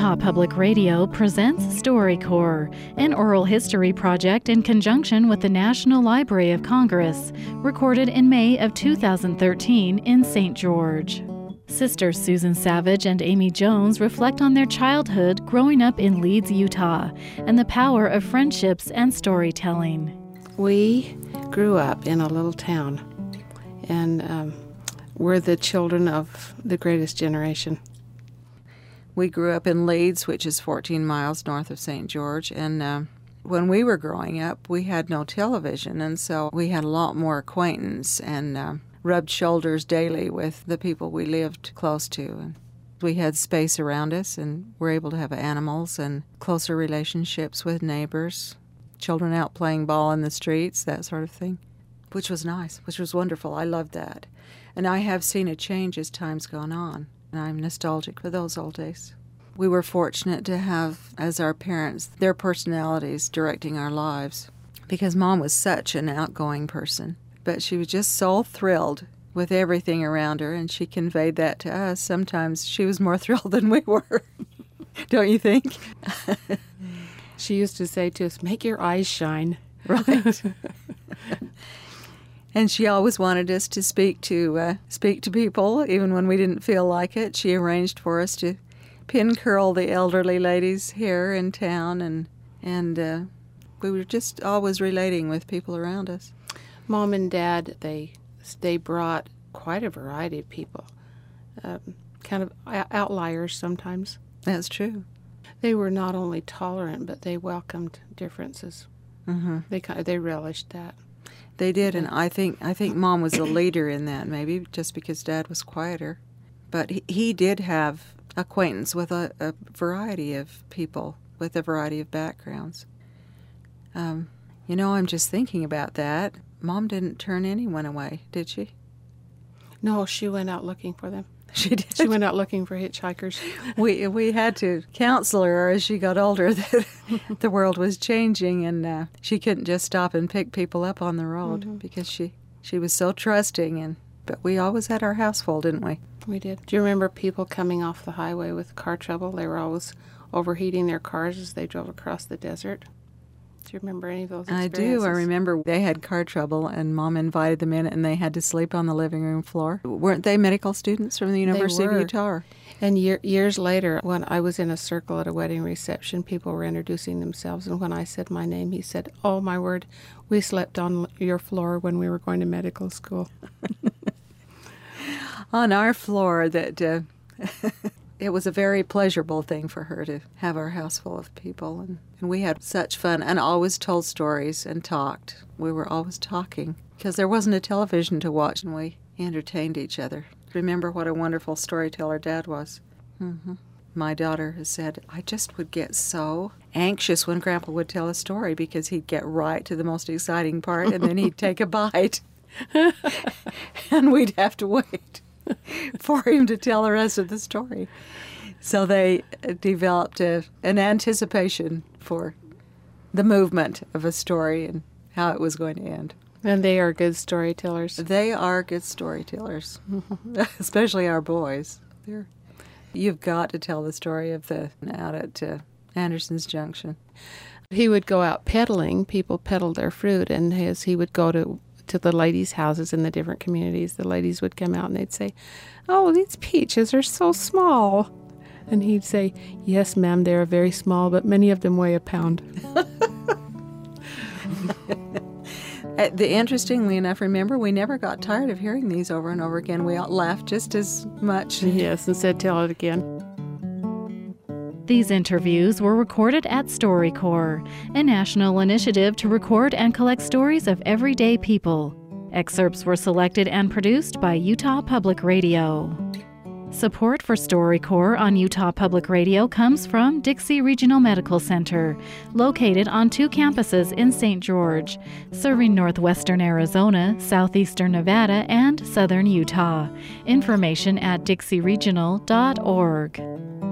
Utah Public Radio presents StoryCorps, an oral history project in conjunction with the National Library of Congress, recorded in May of 2013 in St. George. Sisters Susan Savage and Amy Jones reflect on their childhood growing up in Leeds, Utah, and the power of friendships and storytelling. We grew up in a little town, and we're the children of the greatest generation. We grew up in Leeds, which is 14 miles north of St. George, and when we were growing up, we had no television, and so we had a lot more acquaintance and rubbed shoulders daily with the people we lived close to. And we had space around us, and were able to have animals and closer relationships with neighbors, children out playing ball in the streets, that sort of thing, which was nice, which was wonderful. I loved that. And I have seen a change as time's gone on. And I'm nostalgic for those old days. We were fortunate to have, as our parents, their personalities directing our lives, because Mom was such an outgoing person. But she was just so thrilled with everything around her, and she conveyed that to us. Sometimes she was more thrilled than we were. Don't you think? She used to say to us, "Make your eyes shine." Right. And she always wanted us to speak to people, even when we didn't feel like it. She arranged for us to pin curl the elderly ladies' hair in town, and we were just always relating with people around us. Mom and Dad, they brought quite a variety of people, kind of outliers sometimes. That's true. They were not only tolerant, but they welcomed differences. Mm-hmm. They relished that. They did, and I think Mom was a leader in that, maybe just because Dad was quieter. But he did have acquaintance with a variety of people with a variety of backgrounds. I'm just thinking about that. Mom didn't turn anyone away, did she? No, she went out looking for them. She did. She went out looking for hitchhikers. We had to counsel her as she got older that the world was changing, and she couldn't just stop and pick people up on the road because she was so trusting. But we always had our house full, didn't we? We did. Do you remember people coming off the highway with car trouble? They were always overheating their cars as they drove across the desert. Do you remember any of those experiences? I do. I remember they had car trouble, and Mom invited them in, and they had to sleep on the living room floor. Weren't they medical students from the University of Utah? And years later, when I was in a circle at a wedding reception, people were introducing themselves, and when I said my name, he said, "Oh, my word, we slept on your floor when we were going to medical school." On our floor, that it was a very pleasurable thing for her to have our house full of people, and we had such fun and always told stories and talked. We were always talking because there wasn't a television to watch, and we entertained each other. Remember what a wonderful storyteller Dad was. Mm-hmm. My daughter has said, I just would get so anxious when Grandpa would tell a story because he'd get right to the most exciting part, and then he'd take a bite, and we'd have to wait for him to tell the rest of the story. So they developed an anticipation for the movement of a story and how it was going to end. And they are good storytellers. They are good storytellers, especially our boys. You've got to tell the story of out at Anderson's Junction. He would go out peddling. People peddled their fruit, and as he would go to the ladies' houses in the different communities, the ladies would come out and they'd say, "Oh, these peaches are so small." And he'd say, "Yes, ma'am, they are very small, but many of them weigh a pound." Interestingly enough, remember, we never got tired of hearing these over and over again. We all laughed just as much. Yes, and said, "Tell it again." These interviews were recorded at StoryCorps, a national initiative to record and collect stories of everyday people. Excerpts were selected and produced by Utah Public Radio. Support for StoryCorps on Utah Public Radio comes from Dixie Regional Medical Center, located on 2 campuses in St. George, serving northwestern Arizona, southeastern Nevada, and southern Utah. Information at dixieregional.org.